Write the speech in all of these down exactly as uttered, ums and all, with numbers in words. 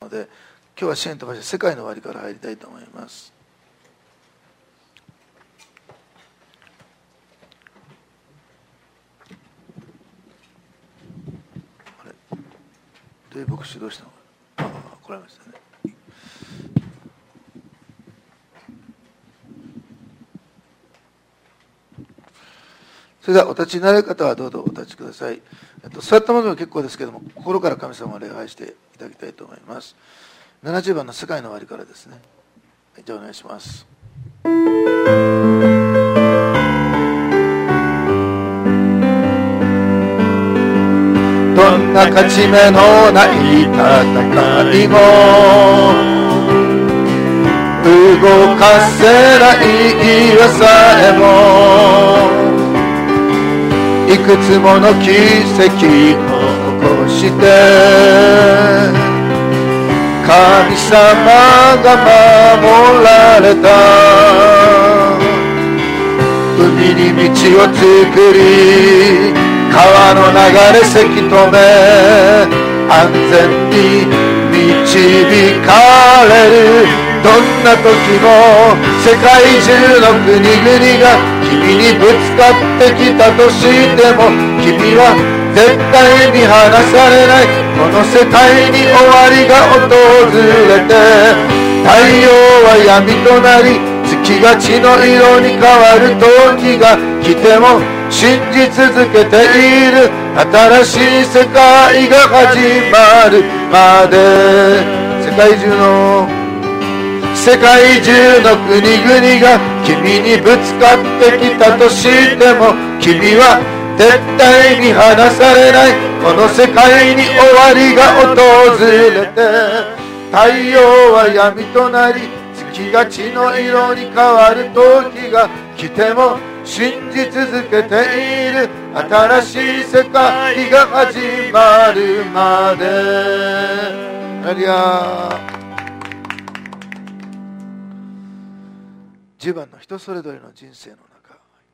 ので、今日は支援とかして世界の終わりから入りたいと思います。あれ、デイ牧師どうしたのかな。ああ、来られましたね。それではお立ちになれる方はどうぞお立ちください。えっと、座ったままでも結構ですけれども、心から神様を礼拝していただきたいと思います。ななじゅうばんの世界の終わりからですね。はい、じゃあお願いします。どんな勝ち目のない戦いも動かせない岩さえもいくつもの奇跡を起こして神様が守られた。海に道を作り川の流れせき止め安全に導かれる。どんな時も世界中の国々が君にぶつかってきたとしても君は絶対に離されない。この世界に終わりが訪れて太陽は闇となり月が血の色に変わる時が来ても信じ続けている。新しい世界が始まるまで世界中の世界中の国々が君にぶつかってきたとしても君は絶対に離されない。この世界に終わりが訪れて太陽は闇となり月が血の色に変わる時が来ても信じ続けている。新しい世界が始まるまで。ハレルヤ。じゅうばんの人それぞれの人生の中、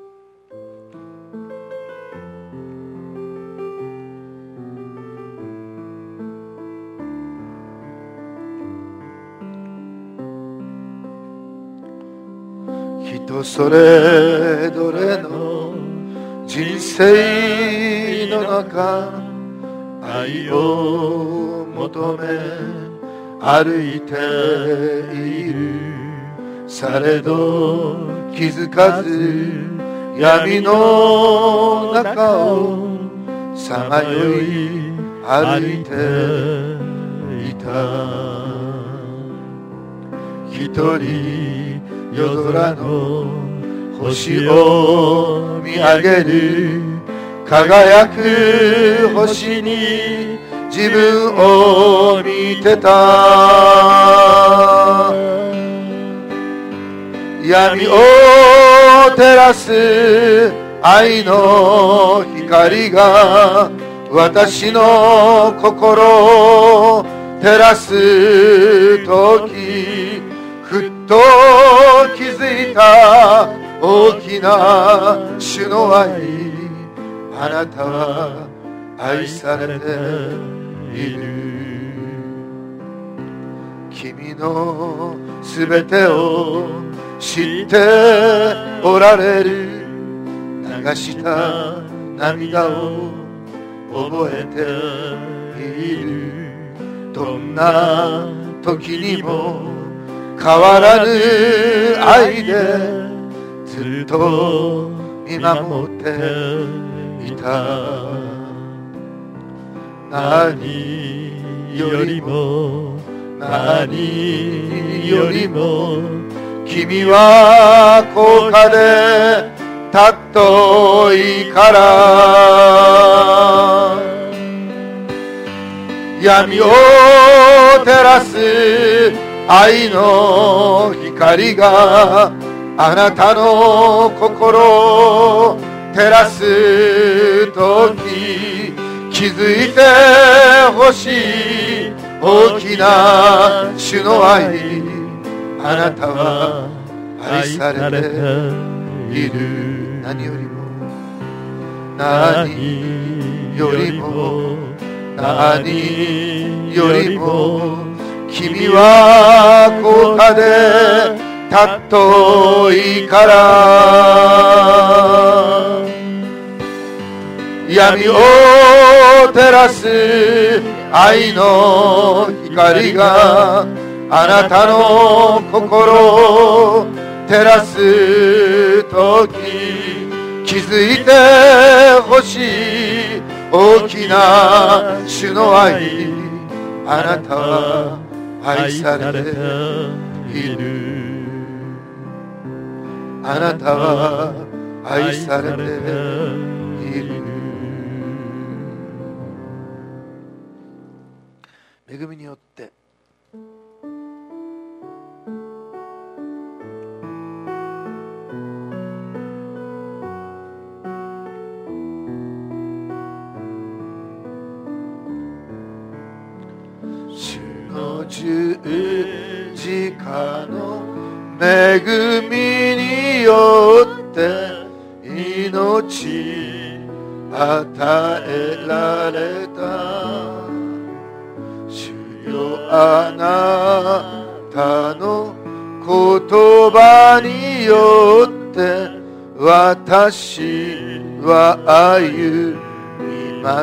人それぞれの人生の中愛を求め歩いている。されど気づかず闇の中をさまよい歩いていた。一人夜空の星を見上げる。輝く星に自分を見てた。闇を照らす愛の光が私の心を照らすときふっと気づいた大きな主の愛。あなたは愛されている。君のすべてを知っておられる。流した涙を覚えている。どんな時にも変わらぬ愛でずっと見守っていた。何よりも何よりも君は高価で尊いから。闇を照らす愛の光があなたの心を照らすとき気づいてほしい大きな主の愛。あなたは愛されている。何よりも何よりも何よりも君は高価で尊いから。闇を照らす愛の光があなたの心を照らすとき、気づいてほしい大きな主の愛。あなたは愛されている。あなたは愛されている。恵みによって主の十字架の恵みによって命与えられた。主よ、あなたの言葉によって私は歩みます。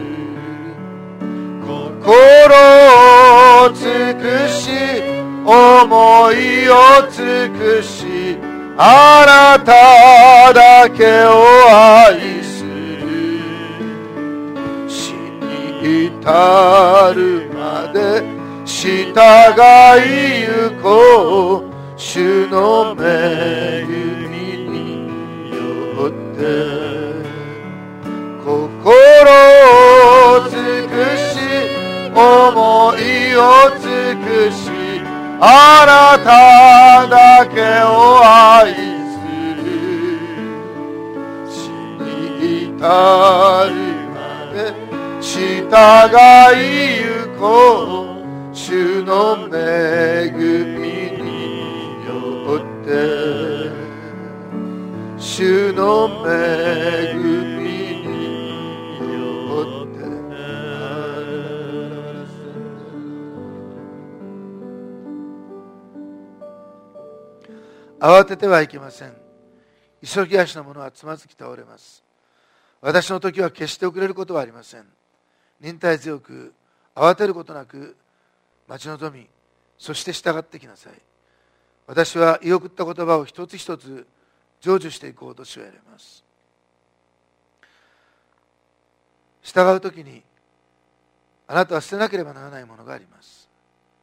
心を尽くし思いを尽くしあなただけを愛する。死に至るまで従いゆこう。主の恵みによって心を尽くし思いを尽くしあなただけを愛する。死に至るまで従いゆこう。主の恵みによって主の恵みによって慌ててはいけません。急ぎ足の者はつまずき倒れます。私の時は決して遅れることはありません。忍耐強く慌てることなく待ち望み、そして従ってきなさい。私は言い送った言葉を一つ一つ成就していこうと主は言われます。従うときにあなたは捨てなければならないものがあります。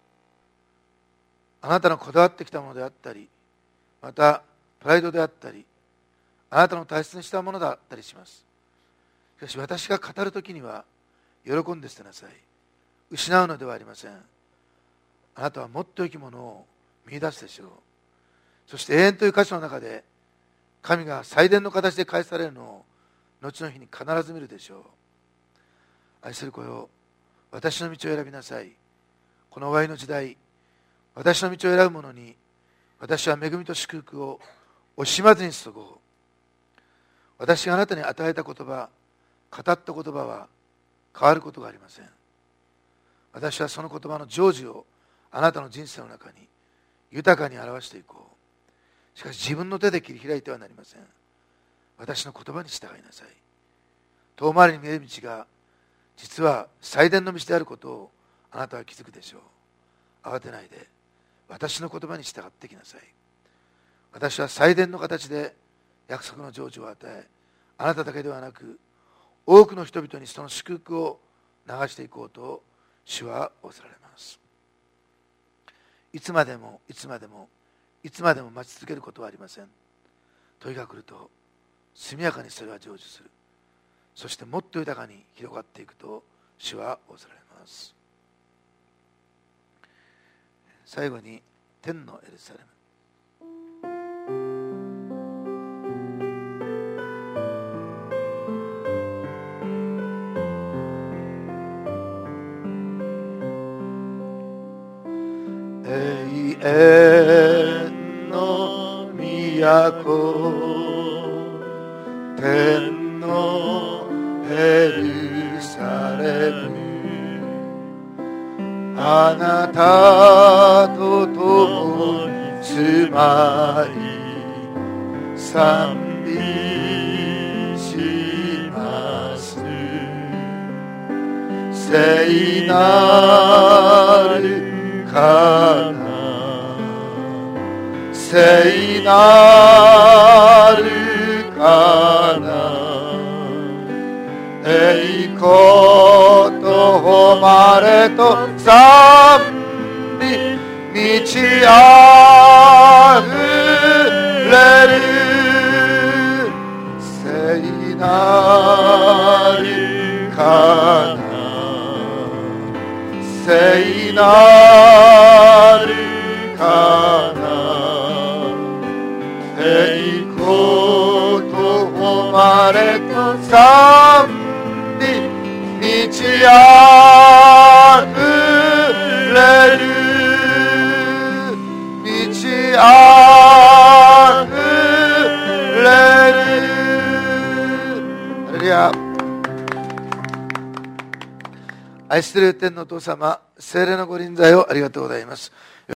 あなたのこだわってきたものであったり、またプライドであったり、あなたの大切にしたものだったりします。しかし私が語るときには喜んで捨てなさい。失うのではありません。あなたはもっと良きものを見出すでしょう。そして永遠という歌詞の中で神が祭殿の形で返されるのを後の日に必ず見るでしょう。愛する子よ、私の道を選びなさい。この終わりの時代、私の道を選ぶ者に私は恵みと祝福を惜しまずに注ごう。私があなたに与えた言葉、語った言葉は変わることがありません。私はその言葉の成就をあなたの人生の中に豊かに表していこう。しかし自分の手で切り開いてはなりません。私の言葉に従いなさい。遠回りに見える道が実は祭殿の道であることをあなたは気づくでしょう。慌てないで私の言葉に従ってきなさい。私は祭殿の形で約束の成就を与え、あなただけではなく多くの人々にその祝福を流していこうと主は仰せられます。いつまでもいつまでもいつまでも待ち続けることはありません。時が来ると速やかにそれは成就する。そしてもっと豊かに広がっていくと主は仰せられます。最後に天のエルサレム。永遠の都、天のエルサレム、 あなたと共に住まい賛美します聖なるかな聖なるかな栄光と誉れと賛美満ち溢れる聖なるかな聖なるかな栄光と誉れと賛美満ち溢れる満ち溢れるハレルヤ。愛している天のお父様、聖霊のご臨在をありがとうございます。